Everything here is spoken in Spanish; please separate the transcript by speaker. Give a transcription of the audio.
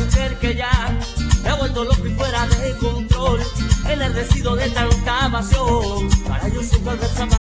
Speaker 1: mujer que ya me ha vuelto loco y fuera de control, enardecido de tanta pasión. Para yo siento al